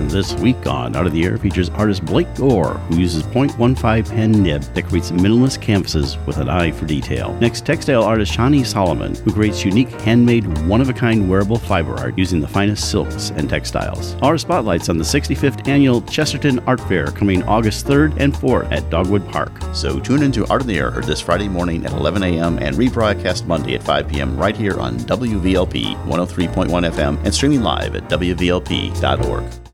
This week on Out of the Air features artist Blake Gore, who uses .15 pen nib that creates minimalist canvases with an eye for detail. Next, textile artist Shani Solomon, who creates unique handmade, one-of-a-kind wearable fiber art using the finest silks and textiles. Our spotlights on the 65th Annual Chesterton Art Fair coming August 3rd and 4th at Dogwood Park. So tune into Out of the Air this Friday morning at 11 a.m. and rebroadcast Monday at 5 p.m. right here on WVLP 103.1 FM and streaming live at WVLP.org.